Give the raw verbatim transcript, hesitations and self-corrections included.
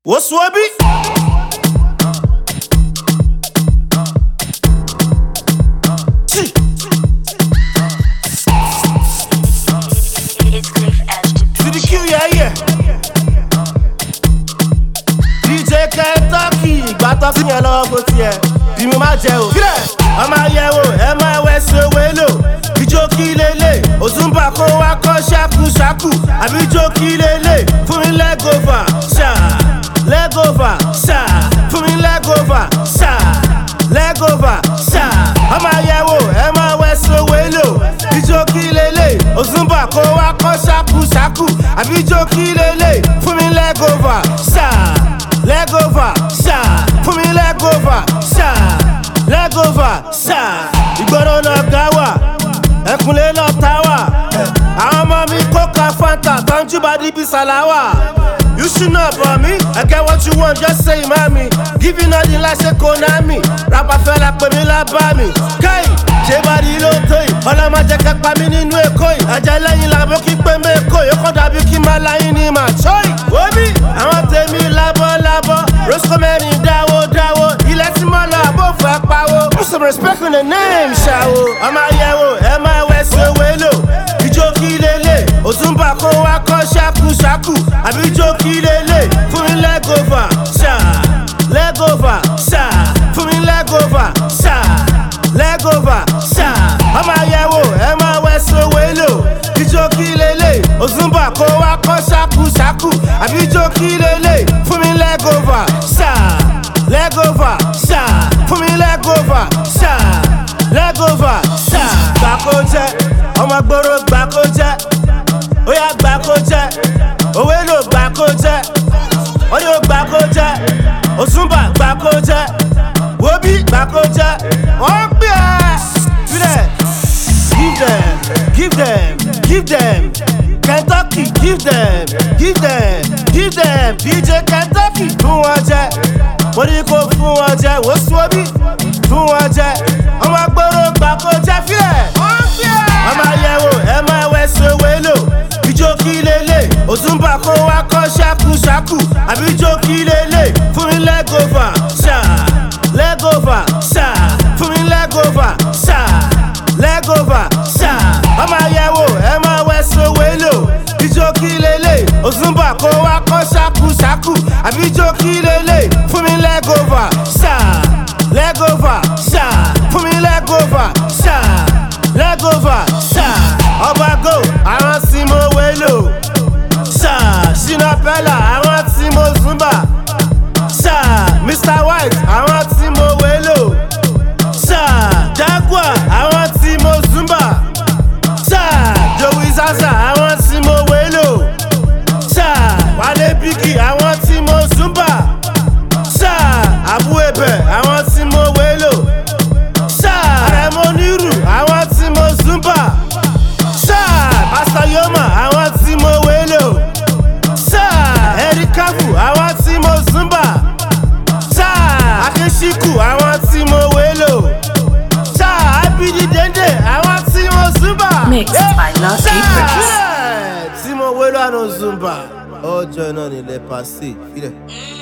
What's Wobby? To the Q, yeah, yeah. D J Kentucky, ìgbà tó fi yẹn lọ́wọ́ bó tiẹ̀. Bí mi máa jẹ o. Ọmọ ayẹwo, ẹ máa wẹ̀ sí owó èlò. Ijó kí lélẹ̀, Òzùmbà kó wá kọ́ ṣáku ṣáku. Àbí ijó kí lélẹ̀, fún mi leg over, ṣá. Leg over, ṣá. Fún mi leg over, ṣá. Leg over, ṣá. Ọmọ ayẹwo, ẹ máa wẹ̀ sí owó èlò. Ijó kí lélẹ̀, Òzùmbà kó wá kọ́ ṣáku ṣáku. Àbí ijó kí lélẹ̀, fún mi leg over, ṣá. Leg over, ṣá. Fún mi leg over, ṣá. Leg over, ṣá. Ìgboro náà ga wà, ẹkùnlé náà ta wà. Àwọn ọmọ mi Coca Fanta, tọ́jú bá díbi Salawa. You should know about me, I get what you want, just say mommy. Giving all the lies, say Konami. Rapper fella pè mí lábá mi. Kai, ṣé bàdí ló tó yìí? Ọlọ́mọ jẹ́ ká pa mí nínú Èkó yìí. Àjẹ́ lẹ́yìn làbó kí pé mẹ́kọ̀ yìí. Ó kàn dàbí kí máa láyín ní màá chọ́ì. Wóbí, àwọn tèmi lábọ́ lábọ́. Roscoe mẹ́rin dáwó dáwó. Ilẹ̀ tí mo lọ àbò fẹ́ pawó. Put some respect on the name, ṣàwó. Ọmọ ayẹwo, ẹ máa wẹ̀ sí owó èlò. Ijó kí lélẹ̀, Òzùmbà kó wá kọ́ ṣáku ṣáku. Àbí ijó kí lélẹ̀, fún mi leg over, ṣá. Leg over, ṣá. Fún mi leg over, ṣá. Leg over, ṣá. Ọmọ ayẹwo, ẹ máa wẹ̀ sí owó èlò. Ijó kí lélẹ̀, Òzùmbà kó wá kọ́ ṣáku ṣáku. Àbí ijó kí lélẹ̀, fún mi leg over, ṣá. Leg over, ṣá. Fún mi leg over, ṣá. Leg over, ṣá. Gbà kó jẹ́, ọmọ gbòòrò gbà kó jẹ́. Ó yá gbà kó jẹ́, owó èlò gbà kó jẹ́. Wọ́n yóò gbà kó jẹ́, Òzùmbà gbà kó jẹ́. Wóbí gbà kó jẹ́, wọ́n gbé ẹ̀. Fílẹ̀, give them, give them, give them. Kentucky, give them, give them, give them. D J Kentucky, fún wọn jẹ. Mo ní kó fún wọn jẹ, wò sí Wóbí, fún wọn jẹ. Ọmọ gbòòrò gbà kó jẹ́ fílẹ̀. Ọmọ ayẹwo, ẹ máa wẹ̀ sí owó èlò. Ijó kí lélẹ̀, Òzùmbà kó wá kọ́ ṣáku ṣáku. Àbí ijó kí lélẹ̀, fún mi leg over, ṣá. Leg over, ṣá. Fún mi leg over, ṣá. Leg over, ṣá. Ọmọ ayẹwo, ẹ máa wẹ̀ sí owó èlò. Ijó kí lélẹ̀, Òzùmbà kó wá kọ́ ṣáku ṣáku. Àbí ijó kí lélẹ̀, fún mi leg over, ṣá. Leg over, ṣá. Fún mi leg over, ṣá. Leg over, ṣá. Ọba go, àwọn tí mo wélo. Ṣá, Shina Pella, àwọn tí mo Zumba. Ṣá, Mister White, àwọn tí mo wélo. Ṣá, Jaguar, àwọn tí mo Zumba. Ṣá, Joey Zaza, àwọn tí mo wélo. Ṣá, Wale Biggie, àwọn tí mo Zumba. Ṣá, Abu Ebe, àwọn tí mo wélo. Ṣá, Aremo Niru, àwọn tí mo Zumba. Ṣá, Pastor Yoma, àwọn tí mo wélo. Ṣá, Eric Kavu, àwọn tí mo Zumba. Ṣá, Akínsíkù, àwọn tí mo wélo. Ṣá, Abidi Dende, àwọn tí mo Zumba. Mixed by Lucky Prince. Tí mo wélo àná Zumba. Ọjọ́ iná nílẹ̀ pàṣẹ.